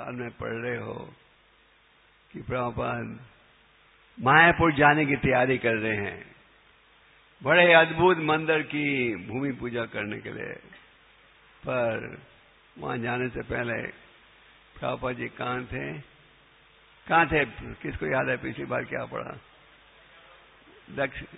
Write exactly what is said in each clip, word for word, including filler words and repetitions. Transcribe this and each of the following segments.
साल में पढ़ रहे हो कि प्रभुपाद मायापुर जाने की तैयारी कर रहे हैं, बड़े अद्भुत मंदिर की भूमि पूजा करने के लिए। पर वहां जाने से पहले प्रभुपाद जी कहाँ थे कहाँ थे किसको याद है पिछली बार क्या पढ़ा? दक्षिण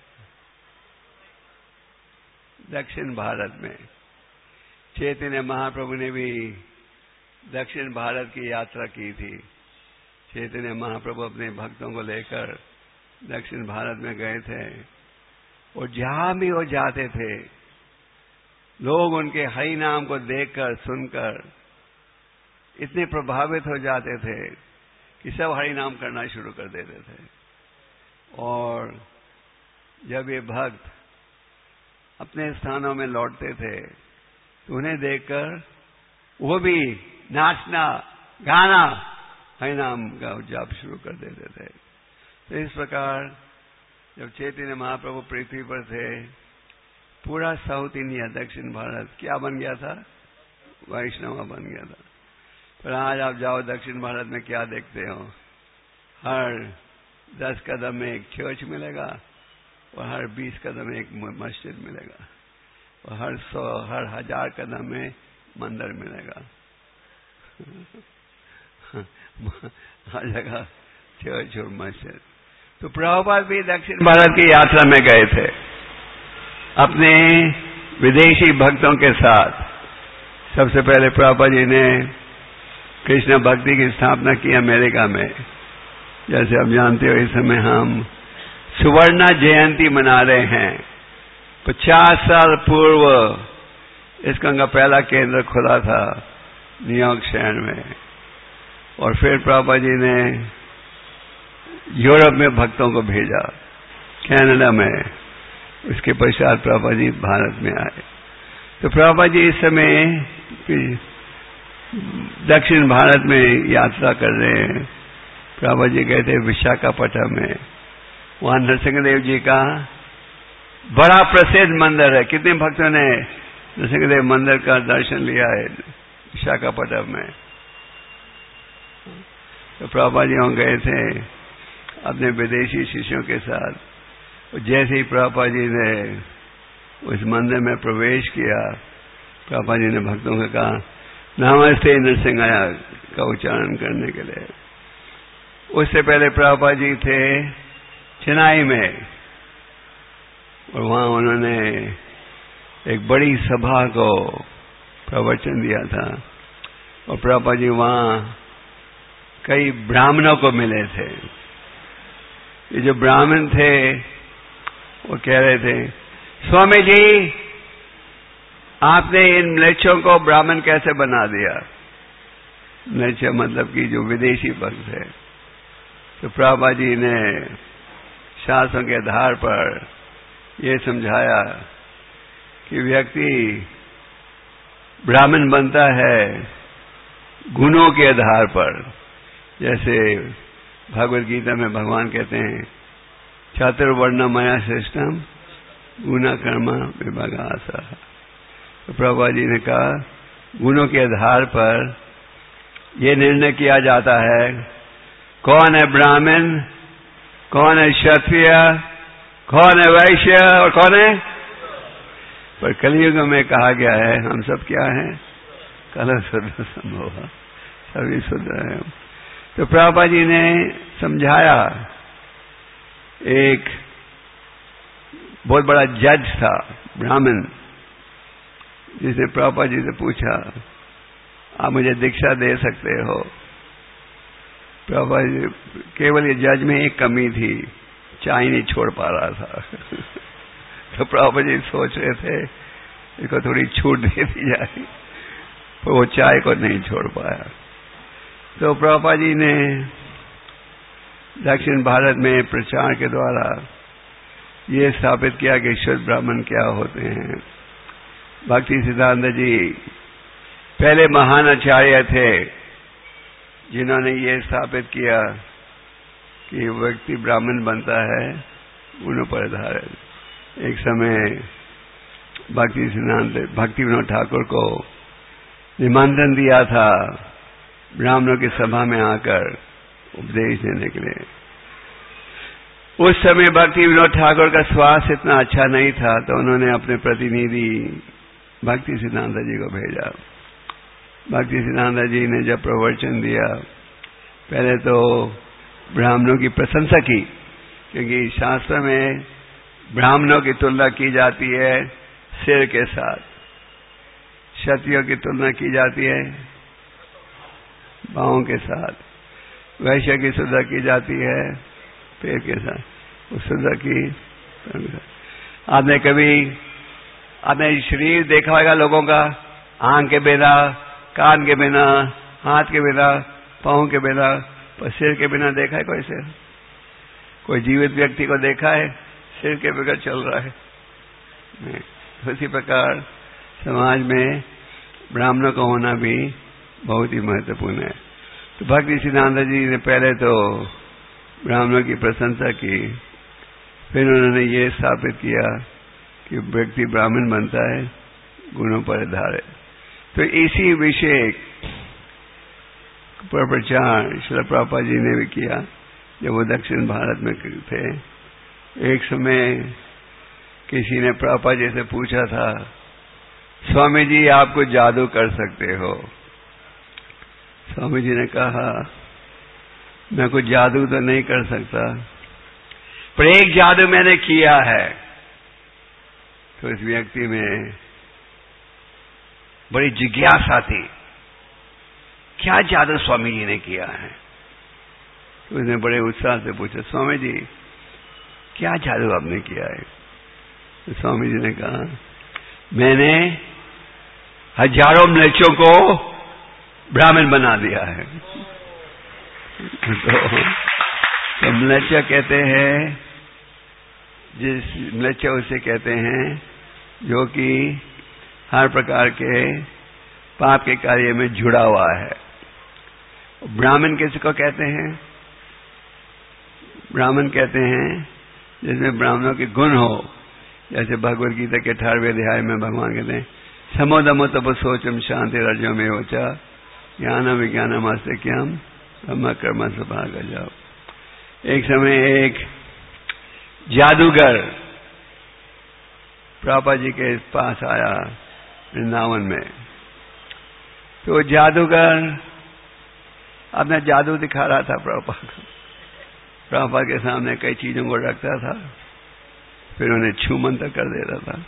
दक्षिण भारत में चैतन्य महाप्रभु ने भी दक्षिण भारत की यात्रा की थी। चैतन्य महाप्रभु अपने भक्तों को लेकर दक्षिण भारत में गए थे और जहां भी वो जाते थे लोग उनके हरि नाम को देखकर सुनकर इतने प्रभावित हो जाते थे कि सब हरि नाम करना शुरू कर देते थे। और जब ये भक्त अपने स्थानों में लौटते थे तो उन्हें देखकर वो भी नाचना गाना हरि नाम का जाप शुरू कर देते थे। तो इस प्रकार जब चैतन्य महाप्रभु पृथ्वी पर थे पूरा साउथ इंडिया दक्षिण भारत क्या बन गया था? वैष्णव बन गया था। पर आज आप जाओ दक्षिण भारत में क्या देखते हो? हर दस कदम में एक चर्च मिलेगा और हर बीस कदम में एक मस्जिद मिलेगा और हर सौ हर हजार कदम में मंदिर मिलेगा। हर जगह चर्च और मस्जिद। तो प्रभुपाद भी दक्षिण भारत की यात्रा में गए थे अपने विदेशी भक्तों के साथ। सबसे पहले प्रभुपाद जी ने कृष्ण भक्ति की स्थापना की अमेरिका में। जैसे आप जानते हो इस समय हम सुवर्ण जयंती मना रहे हैं। पचास साल पूर्व इसका का पहला केंद्र खुला था न्यूयॉर्क शहर में और फिर प्रभुपाद जी ने यूरोप में भक्तों को भेजा, कनाडा में। उसके पश्चात प्रभुपाद जी भारत में आए। तो प्रभुपाद जी इस समय दक्षिण भारत में यात्रा कर रहे हैं। प्रभुपाद जी गए थे विशाखापट्टनम में। वहां नरसिंहदेव जी का बड़ा प्रसिद्ध मंदिर है। कितने भक्तों ने नरसिंहदेव मंदिर का दर्शन लिया है विशाखापट्टनम में? तो प्रभुपाद जी वहां गए थे अपने विदेशी शिष्यों के साथ। जैसे ही प्रभुपाद जी ने उस मंदिर में प्रवेश किया प्रभुपाद जी ने भक्तों को कहा नमस्ते नरसिंहया का उच्चारण करने के लिए। उससे पहले प्रभुपाद जी थे चेन्नई में और वहां उन्होंने एक बड़ी सभा को प्रवचन दिया था और प्रभुपाद जी वहां कई ब्राह्मणों को मिले थे। ये जो ब्राह्मण थे वो कह रहे थे स्वामी जी आपने इन म्लेच्छों को ब्राह्मण कैसे बना दिया? म्लेच्छ मतलब कि जो विदेशी भक्त है। तो प्रभुपाद जी ने शास्त्रों के आधार पर यह समझाया कि व्यक्ति ब्राह्मण बनता है गुणों के आधार पर। जैसे भगवद गीता में भगवान कहते हैं चातुर्वर्ण मया श्रेष्ठम गुण कर्म विभागासा। तो प्रभुपाद जी ने कहा गुणों के आधार पर यह निर्णय किया जाता है कौन है ब्राह्मण, कौन है क्षत्रिय, कौन है वैश्य और कौन है। पर कलयुग में कहा गया है हम सब क्या हैं? कल शुद्ध संभव सभी शुद्ध है। तो प्रभुपाद जी ने समझाया। एक बहुत बड़ा जज था ब्राह्मण जिसने प्रभुपाद जी से पूछा आप मुझे दीक्षा दे सकते हो? प्रभुपाद जी केवल ये जज में एक कमी थी, चाय नहीं छोड़ पा रहा था। तो प्रभुपाद जी सोच रहे थे इसको थोड़ी छूट दे दी जाए, पर वो चाय को नहीं छोड़ पाया। तो प्रभुपाद जी ने दक्षिण भारत में प्रचार के द्वारा ये स्थापित किया कि शुद्ध ब्राह्मण क्या होते हैं। भक्ति सिद्धांत जी पहले महान आचार्य थे जिन्होंने ये स्थापित किया कि व्यक्ति ब्राह्मण बनता है गुणों पर आधारित। एक समय भक्ति सिद्धांत भक्ति विनोद ठाकुर को निमंत्रण दिया था ब्राह्मणों की सभा में आकर उपदेश देने के लिए। उस समय भक्ति विनोद ठाकुर का स्वास्थ्य इतना अच्छा नहीं था, तो उन्होंने अपने प्रतिनिधि भक्ति सिद्धांत जी को भेजा। भक्ति सिद्धांत जी ने जब प्रवचन दिया, पहले तो ब्राह्मणों की प्रशंसा की, क्योंकि शास्त्र में ब्राह्मणों की तुलना की जाती है सिर के साथ, क्षत्रियों की तुलना की जाती है पांवों के साथ, वैश्य की तुलना की जाती है पैर के साथ, उस तुलना की। आपने कभी आपने शरीर देखा होगा लोगों का, आंख के बिना, कान के बिना, हाथ के बिना, पांव के बिना, पर सिर के बिना देखा है कोई सिर? कोई जीवित व्यक्ति को देखा है सिर के बगैर चल रहा है? नहीं। तो इसी प्रकार समाज में ब्राह्मणों का होना भी बहुत ही महत्वपूर्ण है। तो भक्ति सिद्धांत जी ने पहले तो ब्राह्मणों की प्रशंसा की, फिर उन्होंने ये स्थापित किया कि व्यक्ति ब्राह्मण बनता है गुणों पर आधारित। तो इसी विषय पर प्रचार श्रील प्रभुपाद जी ने भी किया जब वो दक्षिण भारत में थे। एक समय किसी ने प्रभुपाद जी से पूछा था, स्वामी जी आप कुछ जादू कर सकते हो? स्वामी जी ने कहा, मैं कुछ जादू तो नहीं कर सकता, पर एक जादू मैंने किया है। तो इस व्यक्ति में बड़ी जिज्ञासा थी, क्या जादू स्वामी जी ने किया है? तो उसने बड़े उत्साह से पूछा, स्वामी जी क्या जादू आपने किया है? तो स्वामी जी ने कहा, मैंने हजारों म्लेच्छों को ब्राह्मण बना दिया है। तो, तो म्लेच्छ कहते हैं, जिस म्लेच्छ उसे कहते हैं जो कि हर प्रकार के पाप के कार्य में जुड़ा हुआ है। ब्राह्मण किसको कहते हैं? ब्राह्मण कहते हैं जिसमें ब्राह्मणों के गुण हो, जैसे भगवद गीता के अठारहवें अध्याय में भगवान कहते हैं, समोदम तप सोचम शांति रजो में होचा ज्ञान विज्ञानम आस्तिक्यम ब्रह्म कर्म स्वभाग जाओ। एक समय एक जादूगर प्रभुपाद जी के पास आया वृंदावन में। तो जादूगर अपना जादू दिखा रहा था प्रभुपाद को। प्रभुपाद के सामने कई चीजों को रखता था, फिर उन्हें छू मंत्र कर देता था।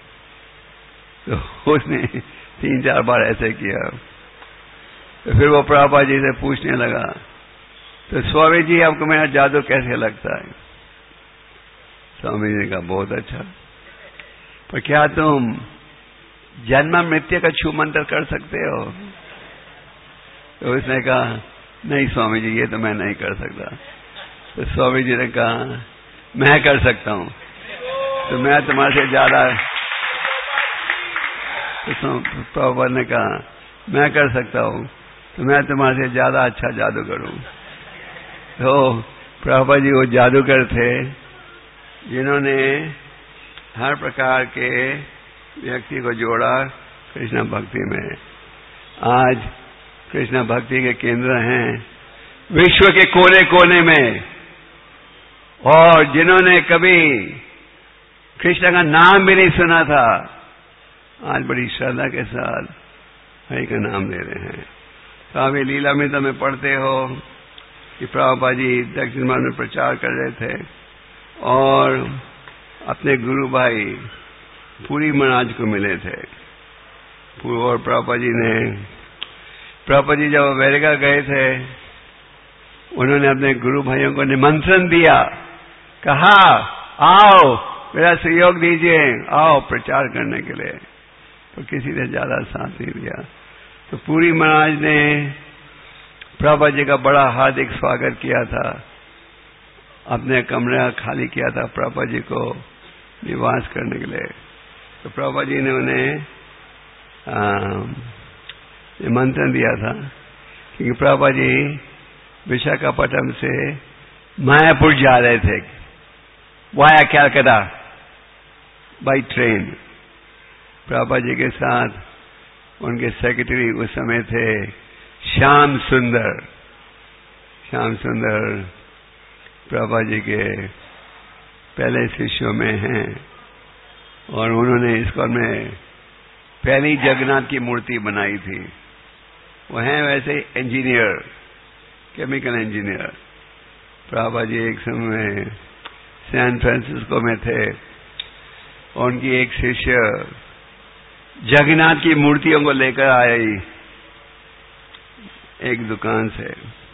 तो उसने तीन चार बार ऐसे किया। तो फिर वो प्रभुपाद जी से पूछने लगा, तो स्वामी जी आपको मेरा जादू कैसे लगता है? स्वामी जी ने कहा, बहुत अच्छा, पर क्या तुम जन्म मृत्यु का छू मंत्र कर सकते हो? तो उसने कहा, नहीं स्वामी जी ये तो मैं नहीं कर सकता। तो स्वामी जी ने कहा, मैं कर सकता हूं, तो मैं तुम्हारे से ज्यादा। तो प्रभुपाद ने कहा, मैं कर सकता हूं, तो मैं तुम्हारे से ज्यादा अच्छा जादू करूं। तो प्रभुपाद जी वो जादूगर थे जिन्होंने हर प्रकार के व्यक्ति को जोड़ा कृष्ण भक्ति में। आज कृष्ण भक्ति के केंद्र हैं विश्व के कोने कोने में, और जिन्होंने कभी कृष्ण का नाम भी नहीं सुना था, आज बड़ी श्रद्धा के साथ हरि का नाम ले रहे हैं। तो आप ये लीलामृत में पढ़ते हो कि प्रभुपाद जी दक्षिण भारत में प्रचार कर रहे थे और अपने गुरु भाई पूरी महाराज को मिले थे। और प्रभुपाद जी ने प्रभुपाद जी जब अमेरिका गए थे, उन्होंने अपने गुरु भाइयों को निमंत्रण दिया, कहा आओ मेरा सहयोग दीजिए, आओ प्रचार करने के लिए। तो किसी ने ज्यादा साथ नहीं दिया। तो पूरी महाराज ने प्रभुपाद जी का बड़ा हार्दिक स्वागत किया था, अपने कमरा खाली किया था प्रभुपाद जी को निवास करने के लिए। तो प्रभुपाद जी ने उन्हें निमंत्रण दिया था, क्योंकि प्रभुपाद जी विशाखापट्टनम से मायापुर जा रहे थे via Calcutta by train. Prabhupada ji के साथ उनके सेक्रेटरी उस समय थे श्याम सुंदर श्याम सुंदर प्रभुपाद जी के पहले शिष्यों में हैं और उन्होंने इस्कॉन में पहली जगन्नाथ की मूर्ति बनाई थी। वो हैं वैसे engineer, chemical engineer. Prabhupada ji एक समय सैन फ्रांसिस्को में थे और उनकी एक शिष्य जगन्नाथ की मूर्तियों को लेकर आई एक दुकान से।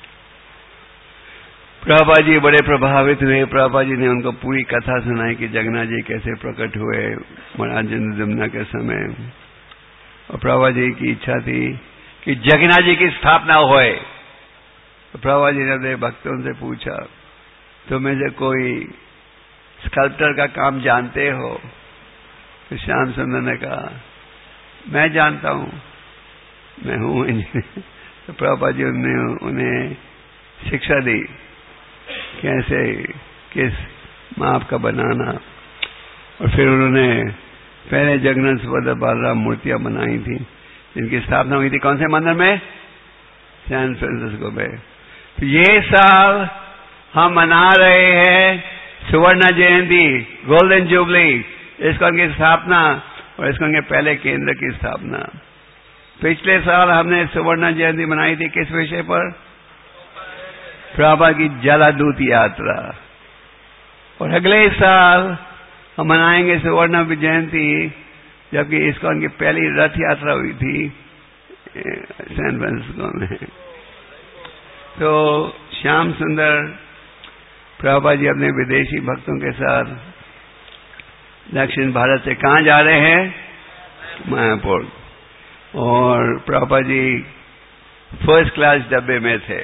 प्रभुपाद जी बड़े प्रभावित हुए। प्रभुपाद जी ने उनको पूरी कथा सुनाई कि जगन्नाथ जी कैसे प्रकट हुए महाराज जन्मदिन के समय। और प्रभुपाद जी की इच्छा थी कि जगन्नाथ जी की स्थापना होए। तो प्रभुपाद जी ने अपने भक्तों से पूछा, तुम्हें से कोई स्कल्पटर का काम जानते हो? तो श्याम सुंदर ने कहा, मैं जानता हूं, मैं हूं इंजीनियर। तो प्रभुपाद जी ने उन्हें शिक्षा दी कैसे किस माप का बनाना। और फिर उन्होंने पहले जगन्नाथ सुभद्रा बालराम मूर्तियां बनाई थी जिनकी स्थापना हुई थी कौन से मंदिर में? सैन फ्रांसिस्को में। तो ये साल हम मना रहे हैं सुवर्ण जयंती, गोल्डन जुबली, इस्कॉन की स्थापना और इस्कॉन के पहले केंद्र की स्थापना। पिछले साल हमने सुवर्ण जयंती मनाई थी किस विषय पर? प्रभुपाद की जलादूत यात्रा। और अगले साल हम मनाएंगे सुवर्ण जयंती जबकि इस्कॉन की पहली रथ यात्रा हुई थी सैन फ्रांसिस्को में। तो श्याम सुंदर प्रभुपाद जी अपने विदेशी भक्तों के साथ दक्षिण भारत से कहां जा रहे हैं? मायापुर। और प्रभुपाद जी फर्स्ट क्लास डब्बे में थे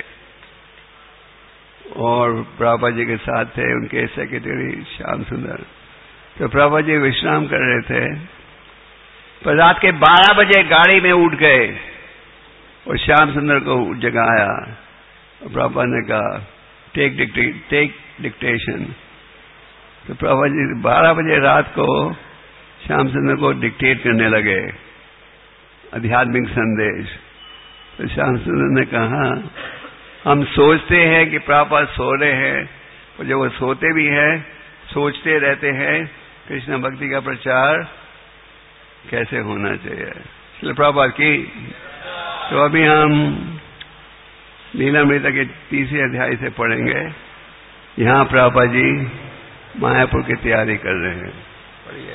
और प्रभुपाद जी के साथ थे उनके सेक्रेटरी श्याम सुंदर। तो प्रभुपाद जी विश्राम कर रहे थे, पर रात के बारह बजे गाड़ी में उठ गए और श्याम सुंदर को जगाया। और प्रभुपाद ने कहा, टेक डिक्टे टेक डिक्टेशन। तो प्रभुपाद जी बारह बजे रात को श्याम सुंदर को डिक्टेट करने लगे आध्यात्मिक संदेश। तो श्याम सुंदर ने कहा, हम सोचते हैं कि प्रभुपाद सो रहे हैं और जब वो सोते भी हैं सोचते रहते हैं कृष्ण भक्ति का प्रचार कैसे होना चाहिए। इसलिए प्रभुपाद की। तो अभी हम लीलामृत के तीसरे अध्याय से पढ़ेंगे। यहाँ प्रभुपाद जी मायापुर की तैयारी कर रहे हैं। पढ़िए।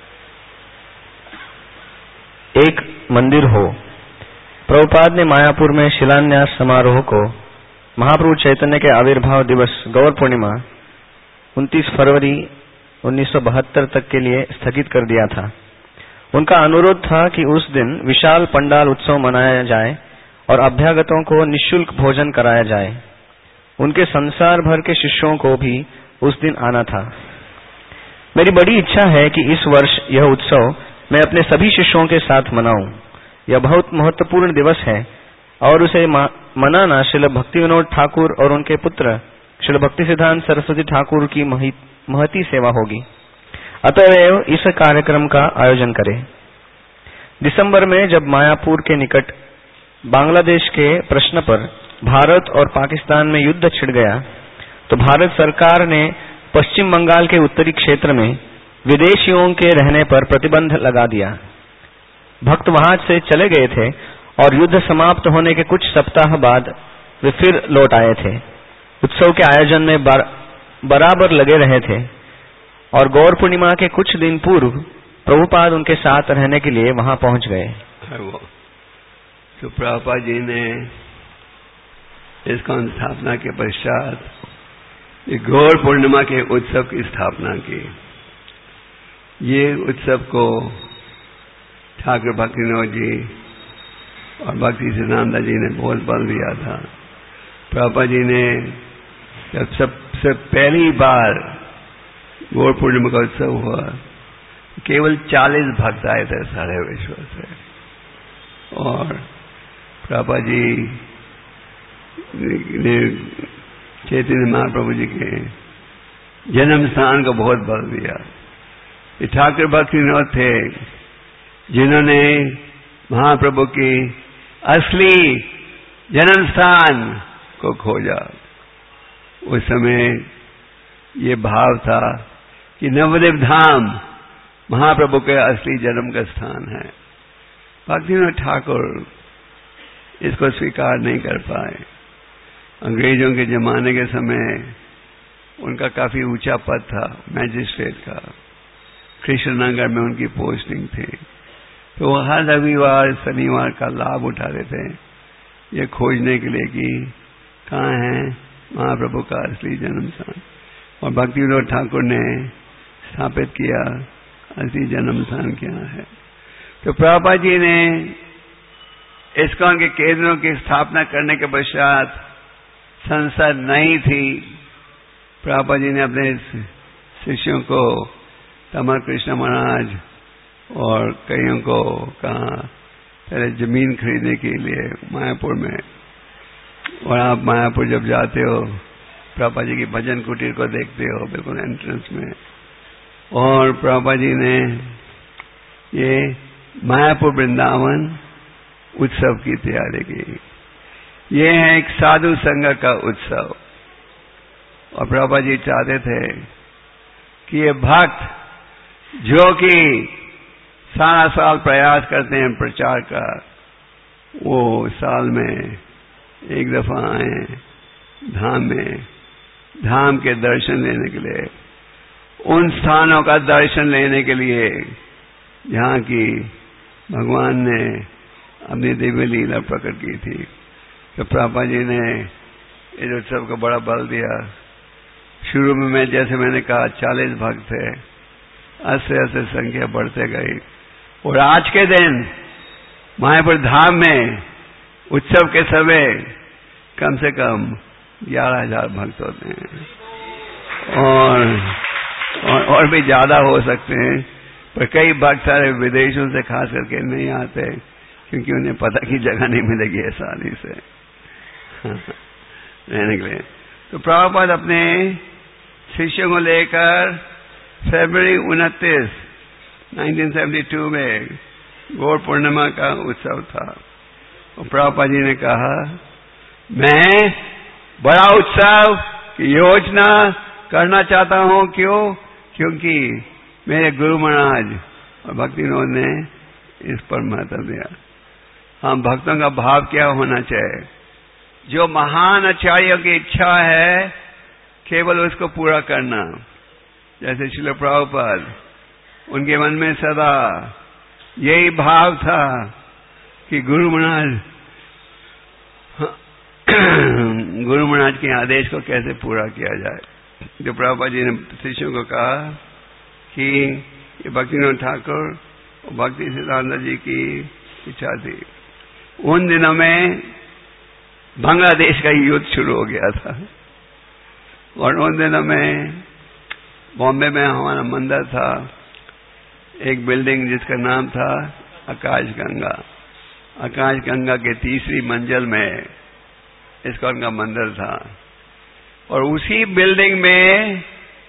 एक मंदिर हो। प्रभुपाद ने मायापुर में शिलान्यास समारोह को महाप्रभु चैतन्य के आविर्भाव दिवस गौर पूर्णिमा उनतीस फरवरी उन्नीस सौ बहत्तर तक के लिए स्थगित कर दिया था। उनका अनुरोध था कि उस दिन विशाल पंडाल उत्सव मनाया जाए और अभ्यागतों को निःशुल्क भोजन कराया जाए। उनके संसार भर के शिष्यों को भी उस दिन आना था। मेरी बड़ी इच्छा है कि इस वर्ष यह उत्सव मैं अपने सभी शिष्यों के साथ मनाऊं। यह बहुत महत्वपूर्ण दिवस है और उसे मनाना श्रील भक्ति विनोद ठाकुर और उनके पुत्र श्रील भक्ति सिद्धांत सरस्वती ठाकुर की महती सेवा होगी। अतएव इस कार्यक्रम का आयोजन करें। दिसंबर में जब मायापुर के निकट बांग्लादेश के प्रश्न पर भारत और पाकिस्तान में युद्ध छिड़ गया तो भारत सरकार ने पश्चिम बंगाल के उत्तरी क्षेत्र में विदेशियों के रहने पर प्रतिबंध लगा दिया। भक्त वहां से चले गए थे और युद्ध समाप्त होने के कुछ सप्ताह बाद वे फिर लौट आए थे। उत्सव के आयोजन में बर, बराबर लगे रहे थे और गौर पूर्णिमा के कुछ दिन पूर्व प्रभुपाद उनके साथ रहने के लिए वहां पहुंच गए। तो प्रभुपाद जी ने इसका स्थापना के पश्चात गौर पूर्णिमा के उत्सव की स्थापना की। ये उत्सव को ठाकुर भक्ति विनोद जी और भक्ति सिद्धांत जी ने बहुत बल दिया था। प्रभुपाद जी ने जब सबसे पहली बार गौर पूर्णिमा का उत्सव हुआ केवल चालीस भक्त आए थे सारे विश्व से। और प्रभुपाद जी ने चैतन्य महाप्रभु जी के जन्म स्थान को बहुत बल दिया। ये ठाकुर भक्ति विनोद थे जिन्होंने महाप्रभु की असली जन्म स्थान को खोजा। उस समय ये भाव था कि नवद्वीप धाम महाप्रभु के असली जन्म का स्थान है। भक्तिविनोद ठाकुर इसको स्वीकार नहीं कर पाए। अंग्रेजों के जमाने के समय उनका काफी ऊंचा पद था, मैजिस्ट्रेट का। कृष्णनगर में उनकी पोस्टिंग थी, तो वो हर रविवार शनिवार का लाभ उठाते थे ये खोजने के लिए कि कहाँ है महाप्रभु का असली जन्म स्थान। और भक्तिविनोद ठाकुर ने स्थापित किया असली जन्म स्थान क्या है। तो प्रभुपाद जी ने इस्कॉन के केंद्रों की स्थापना करने के पश्चात संसद नहीं थी। प्रभुपाद जी ने अपने शिष्यों को, तमर कृष्ण महाराज और कईयों को कहा पहले जमीन खरीदने के लिए मायापुर में। और आप मायापुर जब जाते हो प्रभुपाद जी की भजन कुटीर को देखते हो बिल्कुल एंट्रेंस में। और प्रभुपाद जी ने ये मायापुर वृंदावन उत्सव की तैयारी की। ये है एक साधु संघ का उत्सव। और प्रभुपाद जी चाहते थे कि ये भक्त जो कि सारा साल प्रयास करते हैं प्रचार का, वो साल में एक दफा आए धाम में, धाम के दर्शन लेने के लिए, उन स्थानों का दर्शन लेने के लिए जहाँ की भगवान ने अपनी दिव्य लीला प्रकट की थी। तो प्रभुपाद जी ने इस उत्सव को बड़ा बल दिया। शुरू में मैं जैसे मैंने कहा चालीस भक्त थे, अस्से अस्से संख्या बढ़ते गई। और आज के दिन मायापुर धाम में उत्सव के समय कम से कम ग्यारह हजार भक्त होते हैं और, और और भी ज्यादा हो सकते हैं। पर कई भक्त सारे विदेशों से खास करके नहीं आते क्योंकि उन्हें पता की जगह नहीं मिलेगी आसानी से रहने के लिए। तो प्रभुपाद अपने शिष्यों को लेकर फरवरी उनतीस उन्नीस सौ बहत्तर में गौर पूर्णिमा का उत्सव था। और प्रभुपाद जी ने कहा मैं बड़ा उत्सव की योजना करना चाहता हूं। क्यों? क्योंकि मेरे गुरु महाराज और भक्तिविनोद ने इस पर महत्व दिया। हम भक्तों का भाव क्या होना चाहिए? जो महान आचार्यों की इच्छा है केवल उसको पूरा करना। जैसे श्रील प्रभुपाद, उनके मन में सदा यही भाव था कि गुरु महाराज गुरु महाराज के आदेश को कैसे पूरा किया जाए। जो प्रभुपाद जी ने शिष्यों को कहा कि ये भक्तिविनोद ठाकुर और भक्ति सिद्धांत जी की इच्छा थी। उन दिनों में बांग्लादेश का युद्ध शुरू हो गया था और उन दिनों में बॉम्बे में हमारा मंदिर था, एक बिल्डिंग जिसका नाम था आकाश गंगा। आकाश गंगा के तीसरी मंजिल में इसका उनका मंदिर था और उसी बिल्डिंग में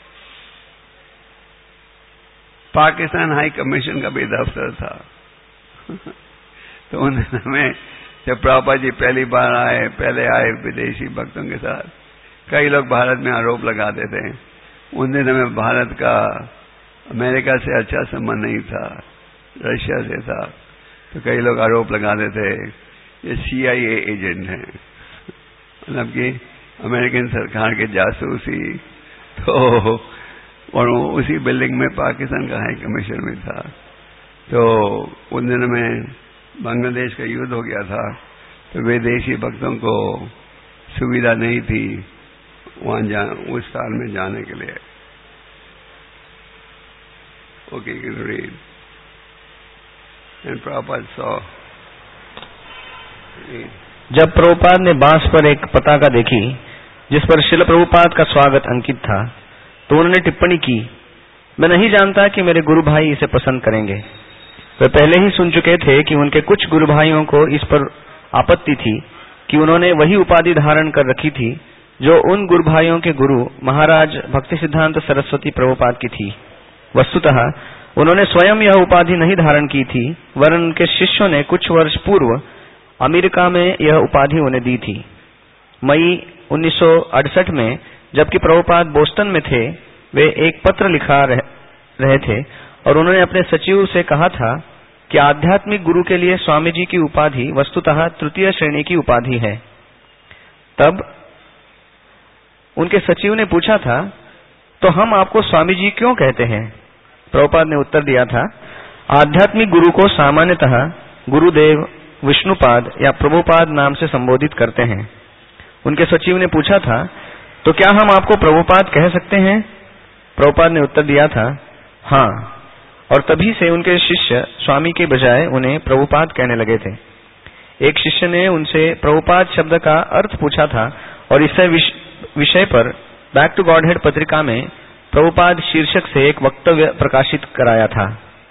पाकिस्तान हाई कमीशन का भी दफ्तर था। तो उन दिनों में जब प्रभुपाद जी पहली बार आए, पहले आए विदेशी भक्तों के साथ, कई लोग भारत में आरोप लगाते थे। उन दिनों में भारत का अमेरिका से अच्छा संबंध नहीं था, रशिया से था। तो कई लोग आरोप लगाते थे ये सी आई ए एजेंट हैं, मतलब कि अमेरिकन सरकार के जासूसी। तो और उसी बिल्डिंग में पाकिस्तान का हाई कमीशन भी था। तो उन दिनों में बांग्लादेश का युद्ध हो गया था, तो विदेशी भक्तों को सुविधा नहीं थी वहां जा उस साल में जाने के लिए। Okay, you can read. And Prabhupada saw. जब प्रभुपाद ने बांस पर एक पताका देखी जिस पर श्रील प्रभुपाद का स्वागत अंकित था, तो उन्होंने टिप्पणी की, मैं नहीं जानता कि मेरे गुरु भाई इसे पसंद करेंगे। वे पहले ही सुन चुके थे कि उनके कुछ गुरु भाइयों को इस पर आपत्ति थी कि उन्होंने वही उपाधि धारण कर रखी थी जो उन गुरु भाइयों के गुरु महाराज भक्ति सिद्धांत सरस्वती प्रभुपाद की थी। वस्तुतः उन्होंने स्वयं यह उपाधि नहीं धारण की थी, वरन उनके शिष्यों ने कुछ वर्ष पूर्व अमेरिका में यह उपाधि उन्हें दी थी। मई उन्नीस सौ अड़सठ में जबकि प्रभुपाद बोस्टन में थे, वे एक पत्र लिखा रह, रहे थे और उन्होंने अपने सचिव से कहा था कि आध्यात्मिक गुरु के लिए स्वामी जी की उपाधि वस्तुतः तृतीय श्रेणी की उपाधि है। तब उनके सचिव ने पूछा था, तो हम आपको स्वामी जी क्यों कहते हैं? प्रभुपाद ने उत्तर दिया था, आध्यात्मिक गुरु को सामान्यतः गुरुदेव, विष्णुपाद या प्रभुपाद नाम से संबोधित करते हैं। उनके सचिव ने पूछा था, तो क्या हम आपको प्रभुपाद कह सकते हैं? प्रभुपाद ने उत्तर दिया था, हाँ। और तभी से उनके शिष्य स्वामी के बजाय उन्हें प्रभुपाद कहने लगे थे। एक शिष्य ने उनसे प्रभुपाद शब्द का अर्थ पूछा था और इस विषय पर बैक टू गॉडहेड पत्रिका में प्रभुपाद शीर्षक से एक वक्तव्य प्रकाशित कराया था।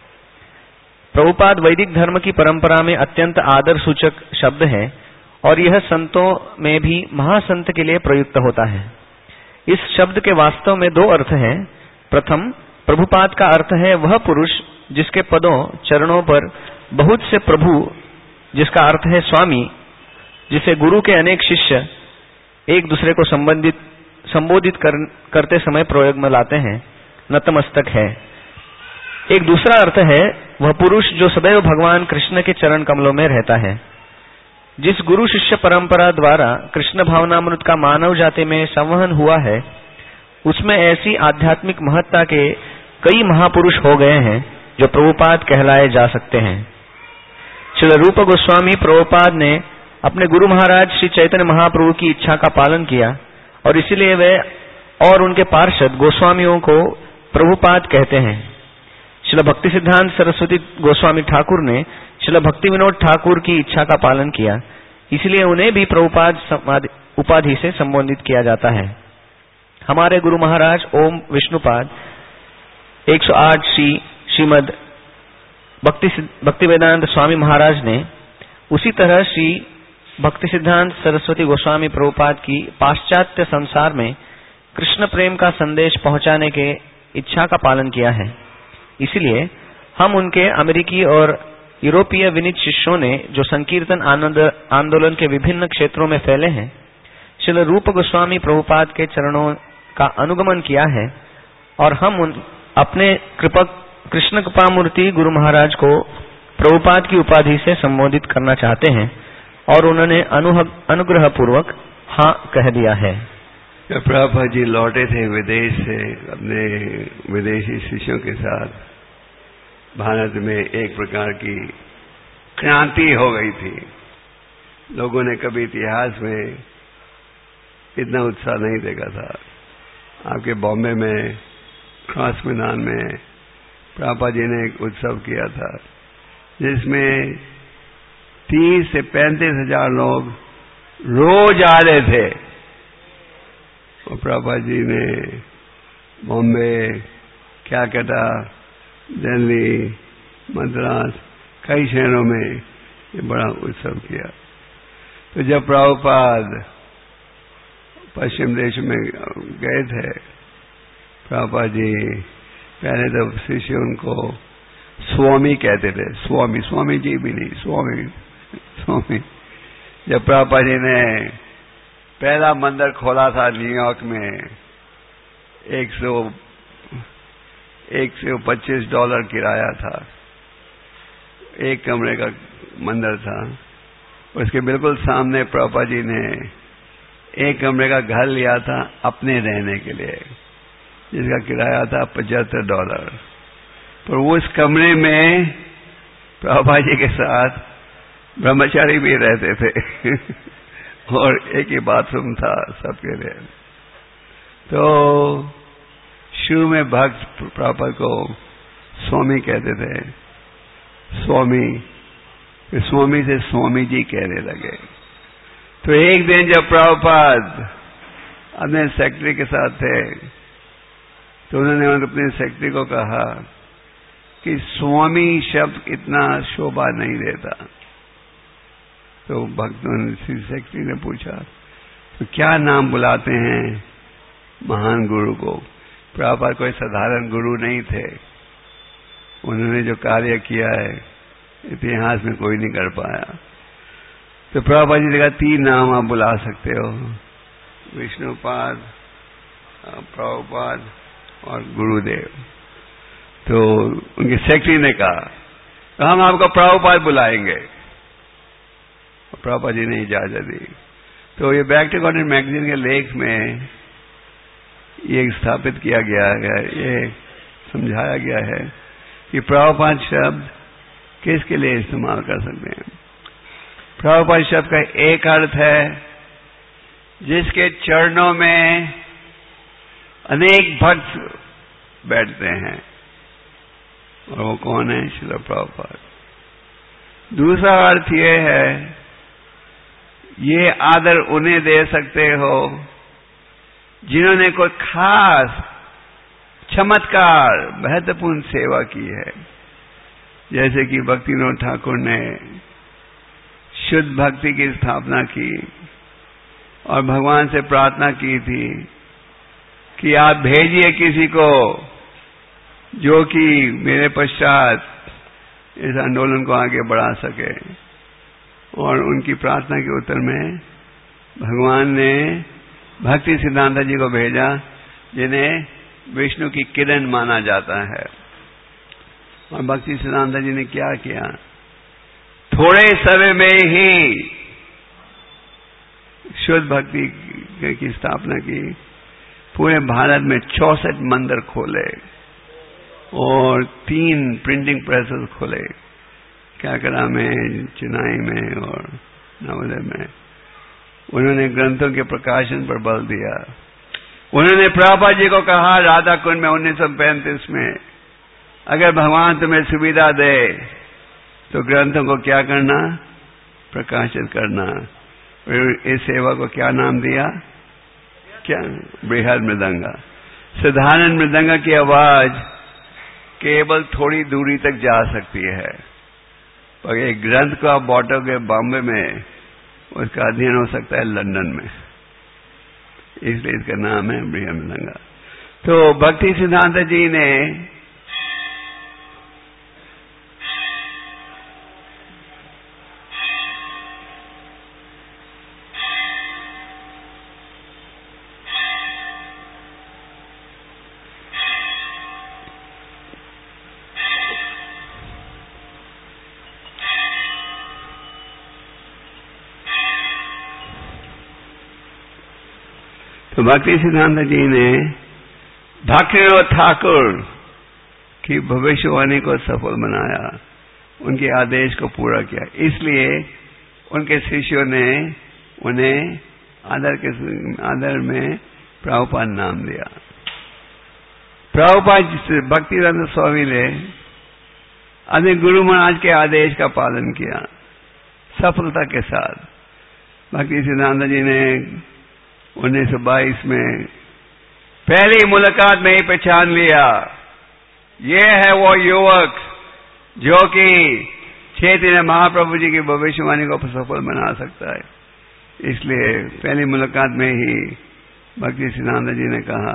प्रभुपाद वैदिक धर्म की परंपरा में अत्यंत आदर सूचक शब्द है और यह संतों में भी महासंत के लिए प्रयुक्त होता है। इस शब्द के वास्तव में दो अर्थ हैं। प्रथम, प्रभुपाद का अर्थ है वह पुरुष जिसके पदों चरणों पर बहुत से प्रभु, जिसका अर्थ है स्वामी, जिसे गुरु के अनेक शिष्य एक दूसरे को संबंधित संबोधित कर, करते समय प्रयोग में लाते हैं, नतमस्तक है। एक दूसरा अर्थ है वह पुरुष जो सदैव भगवान कृष्ण के चरण कमलों में रहता है। जिस गुरु शिष्य परंपरा द्वारा कृष्ण भावनामृत का मानव जाति में संवहन हुआ है, उसमें ऐसी आध्यात्मिक महत्ता के कई महापुरुष हो गए हैं जो प्रभुपाद कहलाए जा सकते हैं। श्री रूप गोस्वामी प्रभुपाद ने अपने गुरु महाराज श्री चैतन्य महाप्रभु की इच्छा का पालन किया और इसलिए वे और उनके पार्षद गोस्वामियों को प्रभुपाद कहते हैं। श्रील भक्ति सिद्धांत सरस्वती गोस्वामी ठाकुर ने श्रील भक्ति विनोद ठाकुर की इच्छा का पालन किया, इसलिए उन्हें भी प्रभुपाद उपाधि से संबोधित किया जाता है। हमारे गुरु महाराज ओम विष्णुपाद एक सौ आठ श्री श्रीमद भक्ति भक्ति वेदांत स्वामी महाराज ने उसी तरह श्री भक्ति सिद्धांत सरस्वती गोस्वामी प्रभुपाद की पाश्चात्य संसार में कृष्ण प्रेम का संदेश पहुंचाने के इच्छा का पालन किया है। इसलिए हम उनके अमेरिकी और यूरोपीय विनीत शिष्यों ने जो संकीर्तन आनंद आंदोलन के विभिन्न क्षेत्रों में फैले हैं, श्रील रूप गोस्वामी प्रभुपाद के चरणों का अनुगमन किया है और हम उन अपने कृपक कृष्ण कृपामूर्ति गुरु महाराज को प्रभुपाद की उपाधि से संबोधित करना चाहते हैं और उन्होंने अनुग्रह पूर्वक हाँ कह दिया है। जब प्रभुपाद जी लौटे थे विदेश से अपने विदेशी शिष्यों के साथ, भारत में एक प्रकार की क्रांति हो गई थी। लोगों ने कभी इतिहास में इतना उत्साह नहीं देखा था। आपके बॉम्बे में क्रॉस मैदान में प्रभुपाद जी ने एक उत्सव किया था जिसमें तीस से पैंतीस हजार लोग रोज आ रहे थे। और प्रभुपाद जी ने बॉम्बे, क्या कहता, दिल्ली, मद्रास, कई शहरों में ये बड़ा उत्सव किया। तो जब प्रभुपाद पश्चिम देश में गए थे, प्रभुपाद जी पहले तो शिष्य उनको स्वामी कहते थे, स्वामी स्वामी जी भी नहीं, स्वामी स्वामी। जब प्रभुपाद जी ने पहला मंदिर खोला था न्यूयॉर्क में, एक सौ एक सौ पच्चीस डॉलर किराया था, एक कमरे का मंदिर था। उसके बिल्कुल सामने प्रभुपाद जी ने एक कमरे का घर लिया था अपने रहने के लिए, जिसका किराया था पचहत्तर डॉलर। तो उस कमरे में प्रभुपाद जी के साथ ब्रह्मचारी भी रहते थे और एक ही बाथरूम था सबके लिए। तो शुरू में भक्त प्रभुपाद को स्वामी कहते थे, स्वामी, फिर स्वामी से स्वामी जी कहने लगे। तो एक दिन जब प्रभुपाद अपने सेक्रेटरी के साथ थे तो उन्होंने अपने सेक्रेटरी को कहा कि स्वामी शब्द इतना शोभा नहीं देता। तो भक्तों ने सेक्रेटरी ने पूछा, तो क्या नाम बुलाते हैं महान गुरु को? प्रभुपाद कोई साधारण गुरु नहीं थे। उन्होंने जो कार्य किया है इतिहास में कोई नहीं कर पाया। तो प्रभुपाद जी ने कहा तीन नाम आप बुला सकते हो, विष्णुपाद, प्रभुपाद और गुरुदेव। तो उनके सेक्रेटरी ने कहा तो हम आपको प्रभुपाद बुलाएंगे। प्रभुपाद जी ने इजाजत दी। तो ये बैक टू गॉड मैगजीन के लेख में ये स्थापित किया गया है, ये समझाया गया है कि प्रभुपाद शब्द किसके लिए इस्तेमाल कर सकते हैं। प्रभुपाद शब्द का एक अर्थ है जिसके चरणों में अनेक भक्त बैठते हैं, और वो कौन है? श्रील प्रभुपाद। दूसरा अर्थ ये है, ये आदर उन्हें दे सकते हो जिन्होंने कोई खास चमत्कार महत्वपूर्ण सेवा की है, जैसे कि भक्तिविनोद ठाकुर ने शुद्ध भक्ति की स्थापना की और भगवान से प्रार्थना की थी कि आप भेजिए किसी को जो कि मेरे पश्चात इस आंदोलन को आगे बढ़ा सके। और उनकी प्रार्थना के उत्तर में भगवान ने भक्ति सिद्धांत जी को भेजा, जिन्हें विष्णु की किरण माना जाता है। और भक्ति सिद्धांत जी ने क्या किया? थोड़े समय में ही शुद्ध भक्ति की स्थापना की, पूरे भारत में चौसठ मंदिर खोले और तीन प्रिंटिंग प्रेसेस खोले, कैलकाटा में, चेन्नई में और नवोदय में। उन्होंने ग्रंथों के प्रकाशन पर बल दिया। उन्होंने प्रभुपाद जी को कहा राधा कुंड में उन्नीस सौ पैंतीस में, अगर भगवान तुम्हें सुविधा दे तो ग्रंथों को क्या करना? प्रकाशित करना। इस सेवा को क्या नाम दिया? क्या? बृहद मृदंगा। साधारण मृदंगा की आवाज केवल थोड़ी दूरी तक जा सकती है, पर एक ग्रंथ को आप बांटोगे बॉम्बे में, उसका अध्ययन हो सकता है लंदन में, इसलिए इसका नाम है बृहद मृदंगा। तो भक्ति सिद्धांत जी ने तो भक्ति सिद्धांत जी ने भक्तिविनोद ठाकुर की भविष्यवाणी को सफल बनाया, उनके आदेश को पूरा किया। इसलिए उनके शिष्यों ने उन्हें आदर के आदर में प्रभुपाद नाम दिया। प्रभुपाद भक्तिवेदांत स्वामी ने अपने गुरु महाराज के आदेश का पालन किया सफलता के साथ। भक्ति सिद्धांत जी ने उन्नीस सौ बाईस में पहली मुलाकात में ही पहचान लिया, ये है वो युवक जो कि चैतन्य महाप्रभु जी की भविष्यवाणी को सफल बना सकता है। इसलिए पहली मुलाकात में ही भक्ति सिद्धांत जी ने कहा,